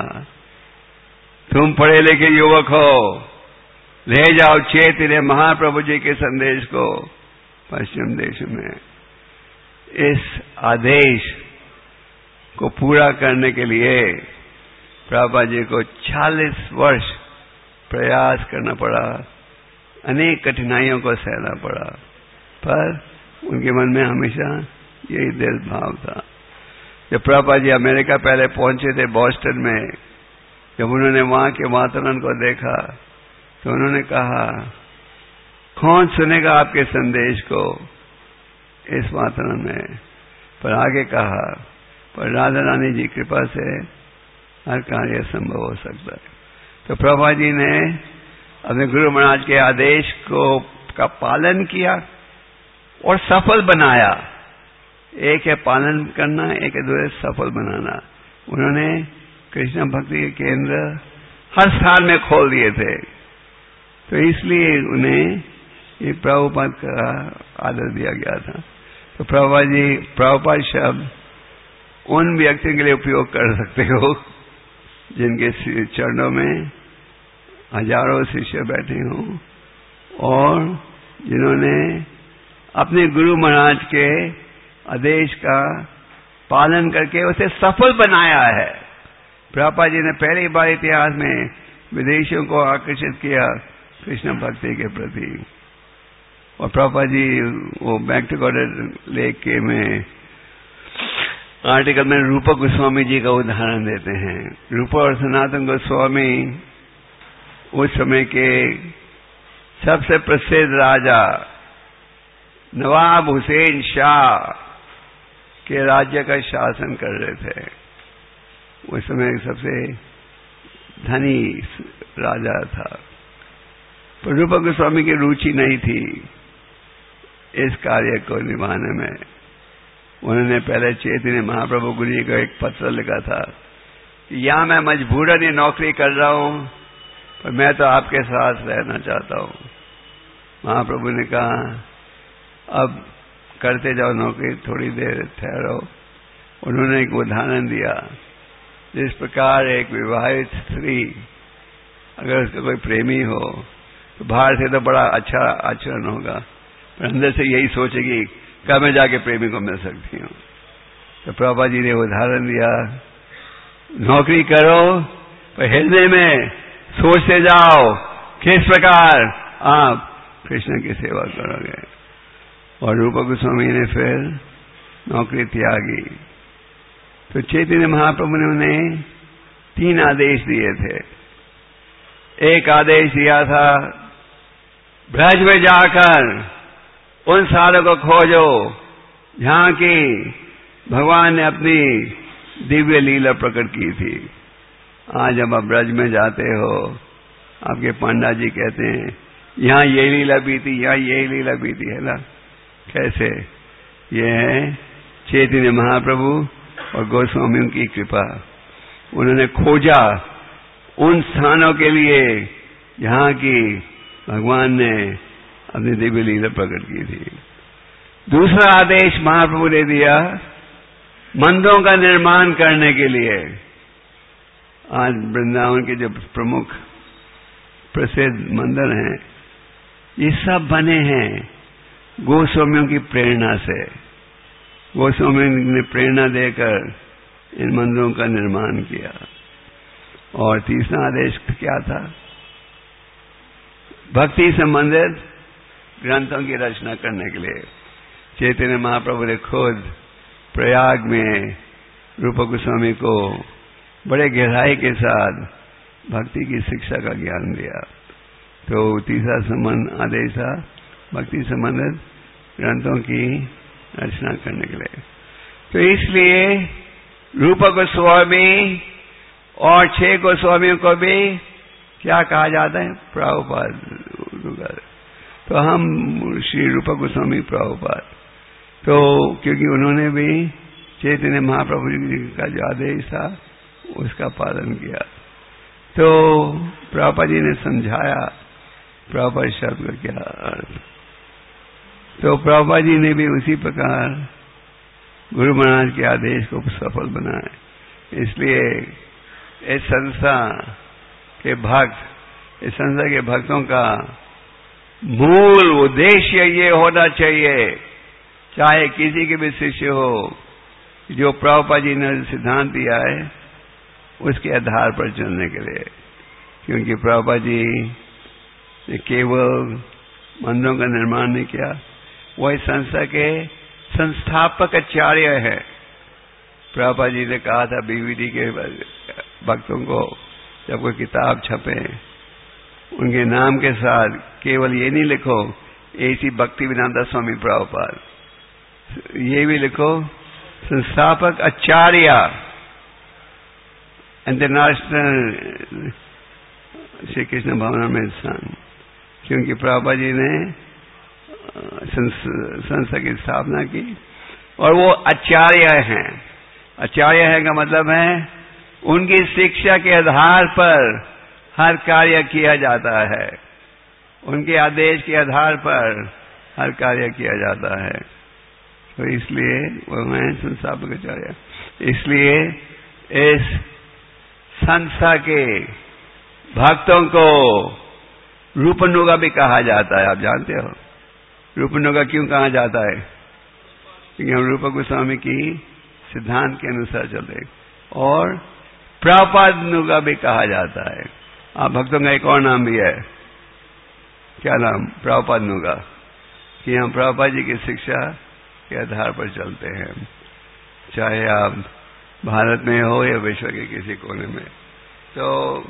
तुम पढ़े लिखे युवक हो, ले जाओ चैतन्य महाप्रभु जी के संदेश को पश्चिम देश में। इस आदेश को पूरा करने के लिए प्रभुपाद जी को चालीस वर्ष प्रयास करना पड़ा, अनेक कठिनाइयों को सहना पड़ा, पर उनके मन में हमेशा यही दिल भाव था। जब प्रभुपाद जी अमेरिका पहले पहुंचे थे बॉस्टन में, जब उन्होंने वहां के वातावरण को देखा तो उन्होंने कहा, कौन सुनेगा आपके संदेश को इस वातावरण में? पर आगे कहा, पर राधा रानी जी कृपा से हर कार्य संभव हो सकता है। तो प्रभुपाद जी ने अपने गुरु महाराज के आदेश को का पालन किया और सफल बनाया। एक है पालन करना, एक है दूसरे सफल बनाना। उन्होंने कृष्ण भक्ति के केंद्र हर स्थान में खोल दिए थे, तो इसलिए उन्हें ये प्रभुपाद का आदर दिया गया था। तो प्रभुपाद जी प्रभुपाद शब्द उन व्यक्तियों के लिए उपयोग कर सकते हो जिनके चरणों में हजारों शिष्य बैठे हों और जिन्होंने अपने गुरु महाराज के आदेश का पालन करके उसे सफल बनाया है। प्रभुपाद जी ने पहली बार इतिहास में विदेशियों को आकर्षित किया कृष्ण भक्ति के प्रति। और प्रभुपाद जी वो बैक टू गॉडेड लेख के में आर्टिकल में रूपक गोस्वामी जी का उदाहरण देते हैं। रूपक और सनातन गोस्वामी उस समय के सबसे प्रसिद्ध राजा नवाब हुसैन शाह के राज्य का शासन कर रहे थे। उस समय सबसे धनी राजा था। पर रूपक गोस्वामी की रुचि नहीं थी इस कार्य को निभाने में। उन्होंने पहले चैतन्य महाप्रभु गुरु जी को एक पत्र लिखा था कि यहां मैं मजबूरन ये नौकरी कर रहा हूं, पर मैं तो आपके साथ रहना चाहता हूं। महाप्रभु ने कहा अब करते जाओ नौकरी, थोड़ी देर ठहरो। उन्होंने एक उदाहरण दिया, जिस प्रकार एक विवाहित स्त्री अगर उसका कोई प्रेमी हो तो बाहर से तो बड़ा अच्छा आचरण होगा, पर अंदर से यही सोचेगी कब मैं जाके प्रेमी को मिल सकती हूँ। तो प्रभुपाद जी ने उदाहरण दिया, नौकरी करो पर हृदय में सोचते जाओ किस प्रकार आप कृष्ण की सेवा करोगे। और रूपक गोस्वामी ने फिर नौकरी त्यागी। तो चैतन्य महाप्रभु ने उन्हें तीन आदेश दिए थे। एक आदेश दिया था, ब्रज में जाकर उन स्थानों को खोजो जहां की भगवान ने अपनी दिव्य लीला प्रकट की थी। आज जब आप ब्रज में जाते हो, आपके पंडा जी कहते हैं यहां ये लीला बीती, यहां ये लीला बीती, है ना। कैसे? ये है चैतन्य महाप्रभु और गोस्वामियों की कृपा। उन्होंने खोजा उन स्थानों के लिए जहां की भगवान ने अपनी दिव्य लीला प्रकट की थी। दूसरा आदेश महाप्रभु ने दिया मंदिरों का निर्माण करने के लिए। आज वृंदावन के जो प्रमुख प्रसिद्ध मंदिर हैं, ये सब बने हैं गोस्वामियों की प्रेरणा से। गोस्वामियों ने प्रेरणा देकर इन मंदिरों का निर्माण किया। और तीसरा आदेश क्या था? भक्ति संबंधित ग्रंथों की रचना करने के लिए। चैतन्य महाप्रभु ने खुद प्रयाग में रूपक गोस्वामी को बड़े गहराई के साथ भक्ति की शिक्षा का ज्ञान दिया। तो तीसरा संबंध आदेश था भक्ति संबंधित ग्रंथों की रचना करने के लिए। तो इसलिए रूपक गोस्वामी और छह गोस्वामियों को भी क्या कहा जाता है? प्रभुपाद। तो हम श्री रूपक गोस्वामी प्रभुपाद, तो क्योंकि उन्होंने भी चैतन्य महाप्रभु जी का जो आदेश था उसका पालन किया। तो प्रभुपाद जी ने समझाया प्रभुपाद शब्द का क्या अर्थ। तो प्रभुपाद जी ने भी उसी प्रकार गुरु महाराज के आदेश को सफल बनाया। इसलिए इस संस्था के भक्त, इस संस्था के भक्तों का मूल उद्देश्य ये होना चाहिए, चाहे किसी के भी शिष्य हो, जो प्रभुपाद जी ने सिद्धांत दिया है उसके आधार पर चलने के लिए। क्योंकि प्रभुपाद जी ने केवल मंदिरों का निर्माण नहीं किया, वह संस्था के संस्थापक आचार्य है। प्रभुपाद जी ने कहा था बीवीडी के भक्तों को, जब कोई किताब छपे उनके नाम के साथ केवल ये नहीं लिखो ऐसी भक्तिवेदांता स्वामी प्रभुपाद, ये भी लिखो संस्थापक आचार्य इंटरनेशनल श्री कृष्ण भवन में संघ। क्योंकि प्रभुपाद जी ने संस्था की स्थापना की और वो आचार्य हैं। आचार्य है का मतलब है उनकी शिक्षा के आधार पर हर कार्य किया जाता है, उनके आदेश के आधार पर हर कार्य किया जाता है। तो इसलिए वो हैं संस्थापक आचार्य। इसलिए इस संस्था के भक्तों को रूपनुगा भी कहा जाता है। आप जानते हो रूपनुगा क्यों कहा जाता है? क्योंकि हम रूप गोस्वामी की सिद्धांत के अनुसार चलते। और प्रभुपाद नुगा भी कहा जाता है। आप भक्तों का एक और नाम भी है, क्या नाम? प्रभुपाद नुगा, कि हम प्रभुपाद जी की शिक्षा के आधार पर चलते हैं, चाहे आप भारत में हो या विश्व के किसी कोने में। तो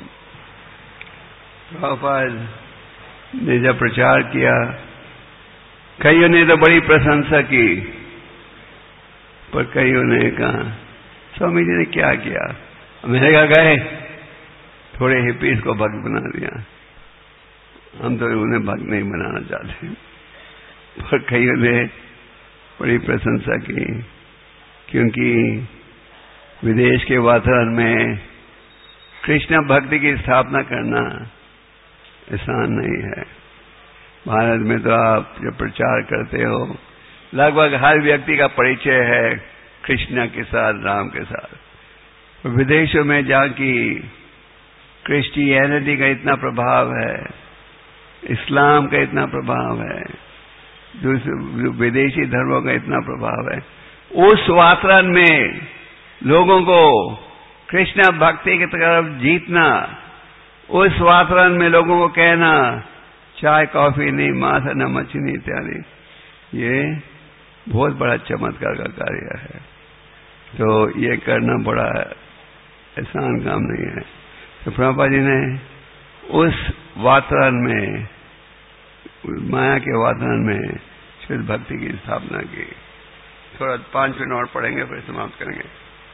प्रभुपाद ने जब प्रचार किया, कईयों ने तो बड़ी प्रशंसा की, पर कईयों ने कहा स्वामी जी ने क्या किया, अमेरिका गए, थोड़े हिपीज को भक्त बना दिया, हम तो उन्हें भक्त नहीं बनाना चाहते। पर कईयों ने बड़ी प्रशंसा की, क्योंकि विदेश के वातावरण में कृष्ण भक्ति की स्थापना करना आसान नहीं है। भारत में तो आप जब प्रचार करते हो, लगभग हर व्यक्ति का परिचय है कृष्ण के साथ, राम के साथ। विदेशों में जहाँ की क्रिश्चियनिटी का इतना प्रभाव है, इस्लाम का इतना प्रभाव है, दूसरे विदेशी धर्मों का इतना प्रभाव है, उस वातावरण में लोगों को कृष्ण भक्ति की तरफ जीतना, उस वातावरण में लोगों को कहना चाय कॉफी नहीं, मांस नमक चीनी इत्यादि, ये बहुत बड़ा चमत्कार का कार्य है। तो ये करना बड़ा आसान काम नहीं है। तो प्रभुपाद जी ने उस वातावरण में, माया के वातावरण में शुद्ध भक्ति की स्थापना की। थोड़ा पांच मिनट और पढ़ेंगे, फिर समाप्त करेंगे।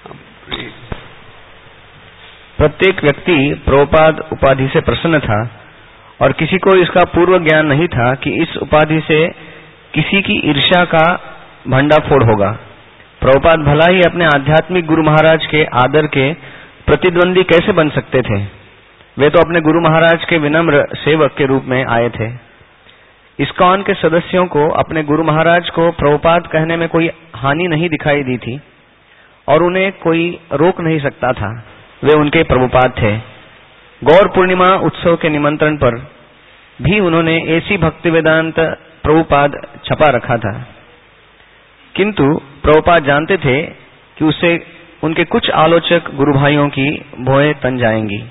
प्रत्येक व्यक्ति प्रभुपाद उपाधि से प्रसन्न था और किसी को इसका पूर्व ज्ञान नहीं था कि इस उपाधि से किसी की ईर्ष्या का भंडाफोड़ होगा। प्रभुपाद भला ही अपने आध्यात्मिक गुरु महाराज के आदर के प्रतिद्वंदी कैसे बन सकते थे? वे तो अपने गुरु महाराज के विनम्र सेवक के रूप में आए थे। इस्कॉन के सदस्यों को अपने गुरु महाराज को प्रभुपाद कहने में कोई हानि नहीं दिखाई दी थी और उन्हें कोई रोक नहीं सकता था। वे उनके प्रभुपाद थे। गौर पूर्णिमा उत्सव के निमंत्रण पर भी उन्होंने ऐसी भक्ति वेदांत प्रभुपाद छपा रखा था, किंतु प्रभुपाद जानते थे कि उससे उनके कुछ आलोचक गुरु भाइयों की भौएं तन जाएंगी।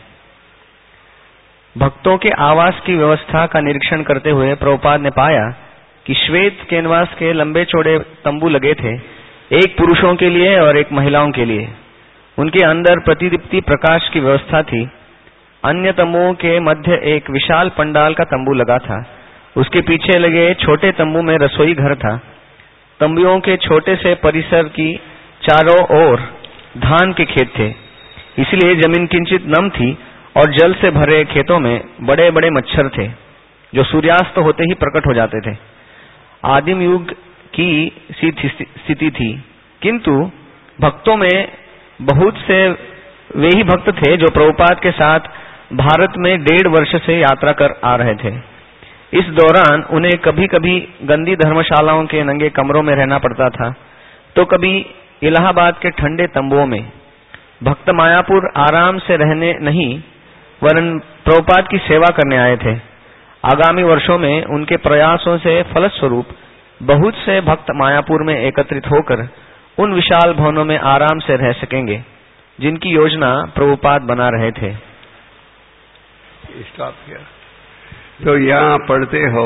भक्तों के आवास की व्यवस्था का निरीक्षण करते हुए प्रभुपाद ने पाया कि श्वेत कैनवास के लंबे चौड़े तंबू लगे थे, एक पुरुषों के लिए और एक महिलाओं के लिए। उनके अंदर प्रतिदीप्ति प्रकाश की व्यवस्था थी। अन्य तंबुओं के मध्य एक विशाल पंडाल का तंबू लगा था। उसके पीछे लगे छोटे तंबू में रसोई घर था। तंबुओं के छोटे से परिसर की चारों ओर धान के खेत थे, इसलिए जमीन किंचित नम थी और जल से भरे खेतों में बड़े बड़े मच्छर थे जो सूर्यास्त होते ही प्रकट हो जाते थे। आदिम युग की सी स्थिति थी, किंतु भक्तों में बहुत से वे ही भक्त थे जो प्रभुपाद के साथ भारत में डेढ़ वर्ष से यात्रा कर आ रहे थे। इस दौरान उन्हें कभी कभी गंदी धर्मशालाओं के नंगे कमरों में रहना पड़ता था, तो कभी इलाहाबाद के ठंडे तंबुओं में। भक्त मायापुर आराम से रहने नहीं, वरन प्रभुपाद की सेवा करने आए थे। आगामी वर्षों में उनके प्रयासों से फलस्वरूप बहुत से भक्त मायापुर में एकत्रित होकर उन विशाल भवनों में आराम से रह सकेंगे जिनकी योजना प्रभुपाद बना रहे थे। स्टॉप किया। तो यहाँ पढ़ते हो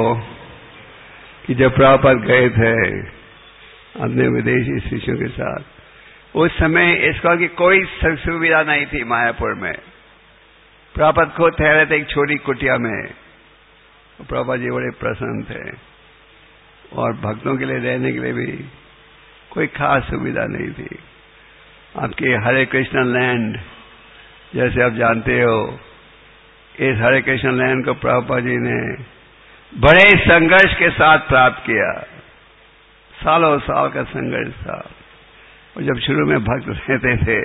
कि जब प्रभुपाद गए थे अपने विदेशी शिष्यों के साथ, उस समय इसका की कोई सुविधा नहीं थी मायापुर में। प्रभुपाद खुद ठहरे थे एक छोटी कुटिया में। प्रभुपाद जी बड़े प्रसन्न थे और भक्तों के लिए रहने के लिए भी कोई खास सुविधा नहीं थी। आपके हरे कृष्ण लैंड, जैसे आप जानते हो, इस हरे कृष्ण लैंड को प्रभुपाद जी ने बड़े संघर्ष के साथ प्राप्त किया। सालों साल का संघर्ष था। और जब शुरू में भक्त रहते थे,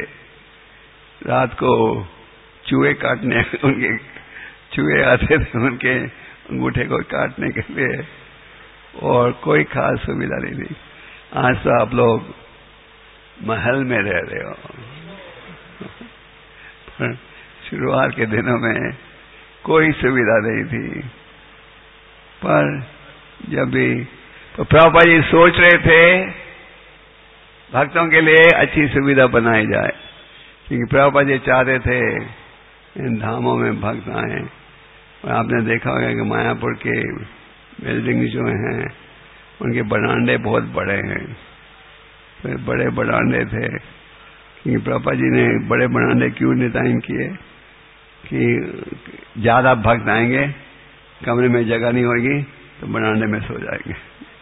रात को चूहे काटने, उनके चूहे आते थे उनके अंगूठे को काटने के लिए, और कोई खास सुविधा नहीं थी। आज तो आप लोग महल में रह रहे हो, पर शुरुआत के दिनों में कोई सुविधा नहीं थी। पर जब भी तो प्रभुपाद जी सोच रहे थे भक्तों के लिए अच्छी सुविधा बनाई जाए, क्योंकि प्रभुपाद जी चाहते थे इन धामों में भक्त आए। और आपने देखा होगा कि मायापुर के बिल्डिंग जो हैं उनके बरांडे बहुत बड़े हैं, तो बड़े बरांडे थे, क्योंकि प्रभुपाद जी ने बड़े बरांडे क्यों डिजाइन किए कि ज्यादा भक्त आएंगे, कमरे में जगह नहीं होगी तो बरांडे में सो जाएंगे।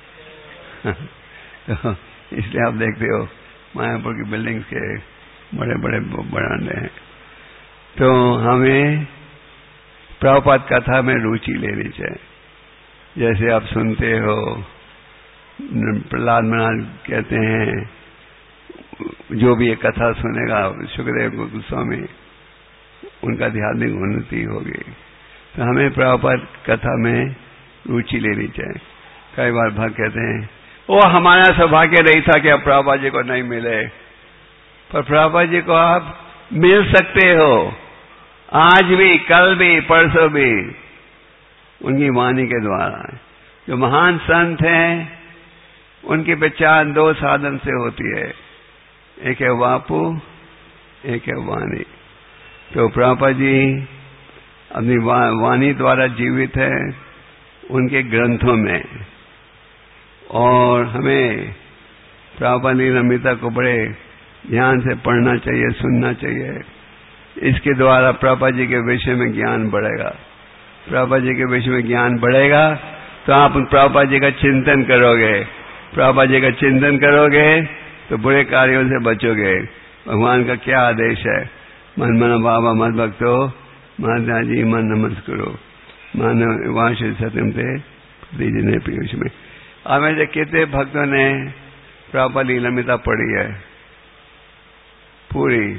तो इसलिए आप देखते हो मायापुर की बिल्डिंग्स के बड़े बड़े बरांडे हैं। तो हमें प्रभुपाद कथा में रुचि लेनी चाहिए। जैसे आप सुनते हो प्रहलाद महाराज कहते हैं, जो भी ये कथा सुनेगा सुखदेव गोस्वामी उनका आध्यात्मिक उन्नति होगी। तो हमें प्रभुपाद कथा में रुचि लेनी चाहिए। कई बार भक्त कहते हैं वो हमारा सौभाग्य नहीं था कि आप प्रभुपाद जी को नहीं मिले, पर प्रभुपाद जी को आप मिल सकते हो आज भी, कल भी, परसों भी, उनकी वाणी के द्वारा। जो महान संत हैं उनकी पहचान दो साधन से होती है, एक है वापू, एक है वाणी। तो प्रभुपाद जी अपनी वा, वाणी द्वारा जीवित है उनके ग्रंथों में, और हमें प्रभुपाद लीलामृता को बड़े ध्यान से पढ़ना चाहिए, सुनना चाहिए। इसके द्वारा प्रभुपाद जी के विषय में ज्ञान बढ़ेगा। प्रभुपाद जी के विषय में ज्ञान बढ़ेगा तो आप प्रभुपाद जी का चिंतन करोगे। प्रभुपाद जी का चिंतन करोगे तो बुरे कार्यों से बचोगे। भगवान का क्या आदेश है, मन मन बाबा मत भक्तो माता जी मन नमस्करो मान वाश सत्यम थे ने पीयूष में। अब ऐसे कितने भक्तों ने प्रभुपाद लीलामृता पढ़ी है पूरी?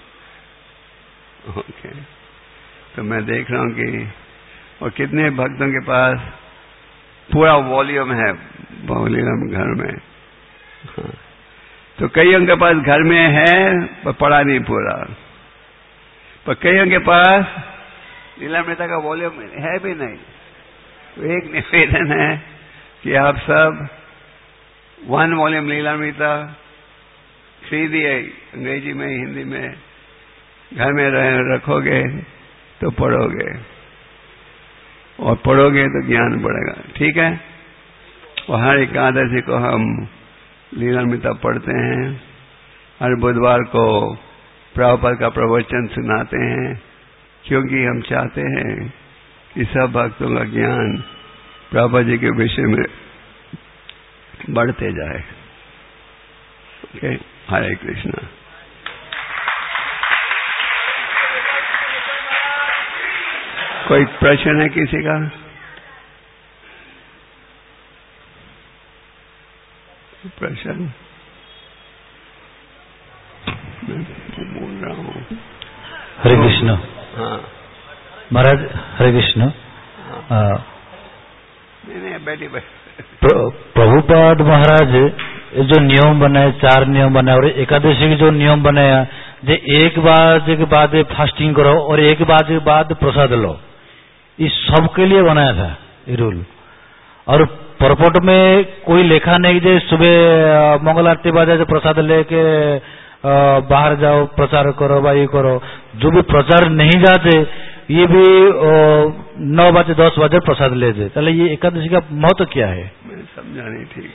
ओके, तो मैं देख रहा हूं कि और कितने भक्तों के पास पूरा वॉल्यूम है लीलाम घर में। हाँ। तो कईयों के पास घर में है पर पढ़ा नहीं पूरा, पर कईयों के पास लीलामृता का वॉल्यूम है भी नहीं। तो एक निवेदन है कि आप सब वन वॉल्यूम लीलामृता खरीदिए, अंग्रेजी में हिंदी में, घर में रखोगे तो पढ़ोगे, और पढ़ोगे तो ज्ञान बढ़ेगा। ठीक है। और हर एकादशी को हम लीलामृता पढ़ते हैं, हर बुधवार को प्रभुपाद का प्रवचन सुनाते हैं, क्योंकि हम चाहते हैं कि सब भक्तों का ज्ञान प्रभुपाद जी के विषय में बढ़ते जाए। ओके, हरे कृष्णा। कोई प्रश्न है किसी का? प्रश्न मैं बोल रहा हूँ। हरे कृष्ण। हाँ महाराज, हरे कृष्ण। हाँ। नहीं नहीं, बैठी बैठी। प्रभुपाद महाराज जो नियम बनाए, चार नियम बनाए, और एकादशी के जो नियम बनाया, जे एक बार के बाद फास्टिंग करो और एक बार के बाद प्रसाद लो, इस सबके लिए बनाया था ये रूल। और परपट में कोई लेखा नहीं जे सुबह मंगल आरती बाजा जो प्रसाद लेके बाहर जाओ प्रचार करो বা ये करो। जो भी प्रचार नहीं जाते ये भी नौ बजे दस बजे प्रसाद ले जाए। चले ये एकादशी का महत्व क्या है? मैं समझा नहीं ठीक।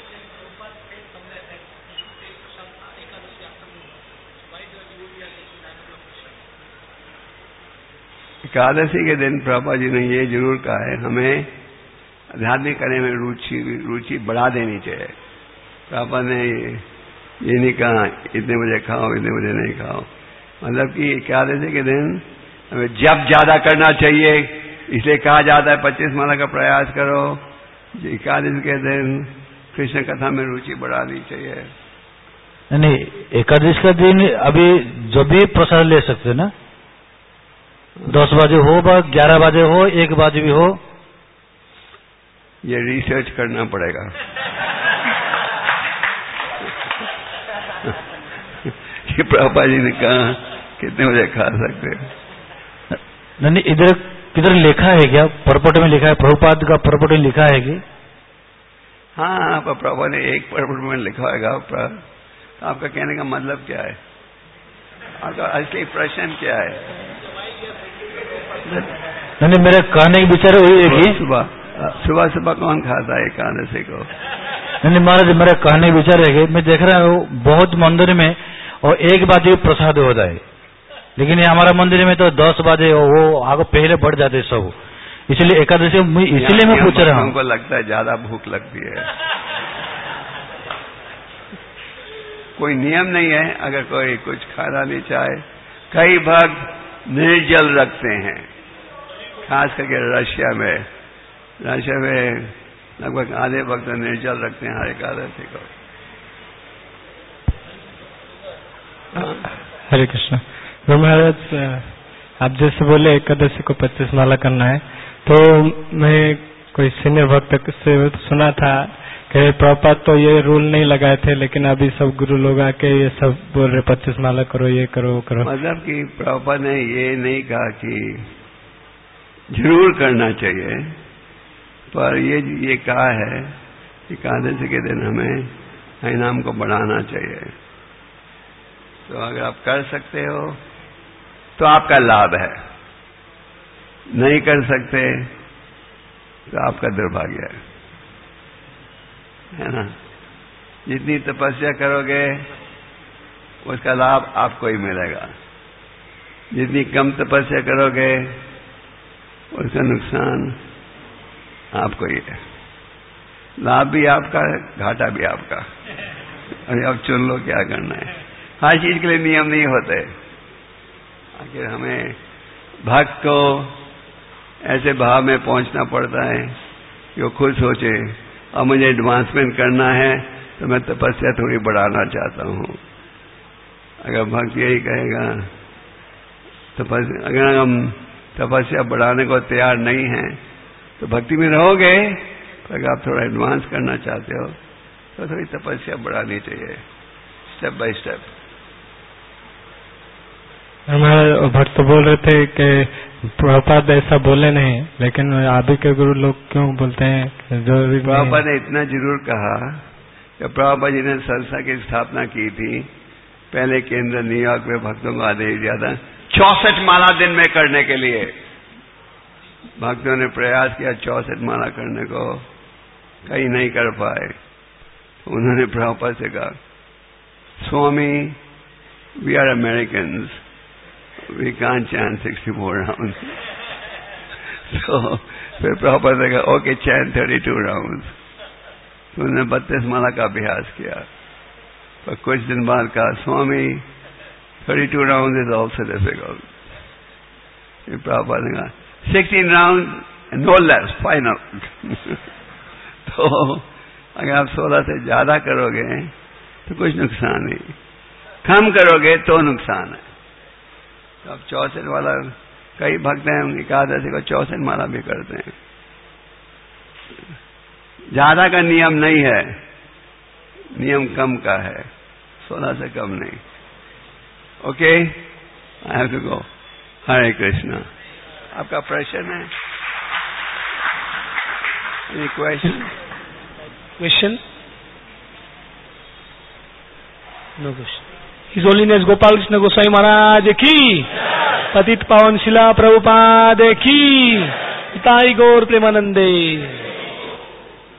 एकादशी के दिन प्रभुपाद जी ने ये जरूर कहा है हमें आध्यात्मिक करने में रुचि रुचि बढ़ा देनी चाहिए। प्रभुपाद ने ये नहीं कहा इतने बजे खाओ इतने बजे नहीं खाओ, मतलब कि एकादशी के दिन हमें जप ज्यादा करना चाहिए, इसलिए कहा जाता है पच्चीस माला का प्रयास करो। एकादशी के दिन कृष्ण कथा में रुचि बढ़ानी चाहिए। नहीं, एकादशी का दिन अभी जो भी प्रसाद ले सकते ना, दस बजे हो व ग्यारह बजे हो, एक बजे भी हो, ये रिसर्च करना पड़ेगा। कि प्रभुपाद जी ने कहा कितने बजे खा सकते हैं। नहीं, इधर किधर लिखा है क्या? परपट में लिखा है? प्रभुपाद का परपट में लिखा है कि? हाँ, पर प्रभुपाद ने एक परपट में लिखा होगा, तो आपका कहने का मतलब क्या है? आपका असली प्रश्न क्या है? नहीं, मेरे कहने की विचार वही है कि सुबह सुबह सुबह कौन खाता है एकादशी को? नहीं महाराज, मेरा कहने का विचार है कि मैं देख रहा हूँ बहुत मंदिर में और एक बजे प्रसाद हो जाए, लेकिन ये हमारा मंदिर में तो दस बजे वो आगे पहले बढ़ जाते सब, इसलिए एकादशी इसलिए मैं पूछ रहा हूँ। हमको लगता है ज्यादा भूख लगती है। कोई नियम नहीं है, अगर कोई कुछ खाना नहीं चाहे। कई भक्त निर्जल रखते हैं, खास करके रशिया में रशिया में लगभग आधे भक्त निर्जल रखते हैं हर एकादशी को। हरे कृष्ण। तो महाराज, आप जैसे बोले एकादशी को पच्चीस माला करना है, तो मैं कोई सीनियर भक्त से सुना था कि प्रभुपाद तो ये रूल नहीं लगाए थे, लेकिन अभी सब गुरु लोग आके ये सब बोल रहे पच्चीस माला करो, ये करो वो करो। मतलब कि प्रभुपाद ने ये नहीं कहा कि जरूर करना चाहिए, पर ये ये कहा है कि एकादशी के दिन हमें हरिनाम को बढ़ाना चाहिए। तो अगर आप कर सकते हो तो आपका लाभ है, नहीं कर सकते तो आपका दुर्भाग्य है, है ना? जितनी तपस्या करोगे उसका लाभ आपको ही मिलेगा, जितनी कम तपस्या करोगे उसका नुकसान आपको ही है। लाभ भी आपका है, घाटा भी आपका। अरे अब चुन लो क्या करना है। हर चीज के लिए नियम नहीं होते। आखिर हमें भक्त को ऐसे भाव में पहुंचना पड़ता है कि वो खुद सोचे अब मुझे एडवांसमेंट करना है तो मैं तपस्या थोड़ी बढ़ाना चाहता हूं। अगर भक्त यही कहेगा तपस्या, अगर हम तपस्या बढ़ाने को तैयार नहीं हैं तो भक्ति में रहोगे, तो अगर आप थोड़ा एडवांस करना चाहते हो तो थोड़ी तपस्या बढ़ानी चाहिए, स्टेप बाय स्टेप। हमारे भक्त तो बोल रहे थे कि प्रभुपाद ऐसा बोले नहीं, लेकिन अभी के गुरु लोग क्यों बोलते हैं जो प्रभुपाद ने इतना जरूर कहा कि प्रभुपाद जी ने संस्था की स्थापना की थी, पहले केंद्र न्यूयॉर्क में भक्तों को आदेश दिया था चौसठ माला दिन में करने के लिए। भक्तों ने प्रयास किया चौसठ माला करने को, कहीं नहीं कर पाए। उन्होंने प्रभुपाद से कहा Swami we are Americans, we can't chant sixty four round. तो फिर प्रभुपाद ने कहा okay chant thirty two round. तो उन्होंने बत्तीस माला का अभ्यास किया, पर कुछ दिन बाद कहा Swami thirty two round is also difficult. फिर प्रभुपाद ने कहा sixteen round no less final. तो अगर आप सोलह से ज्यादा करोगे तो कुछ नुकसान नहीं, कम करोगे तो नुकसान है। तो अब चौसठ वाला, कई भक्त हैं एकादशी को चौसठ माला भी करते हैं। ज्यादा का नियम नहीं है, नियम कम का है, सोलह से कम नहीं। Okay, I have to go. Hare Krishna. आपका प्रश्न है? Any question? Question? No question. His holiness Gopal Krishna Goswami Maharaj की, पतित पावन शिला प्रभुपाद की, ताई गौर प्रेमानंदे।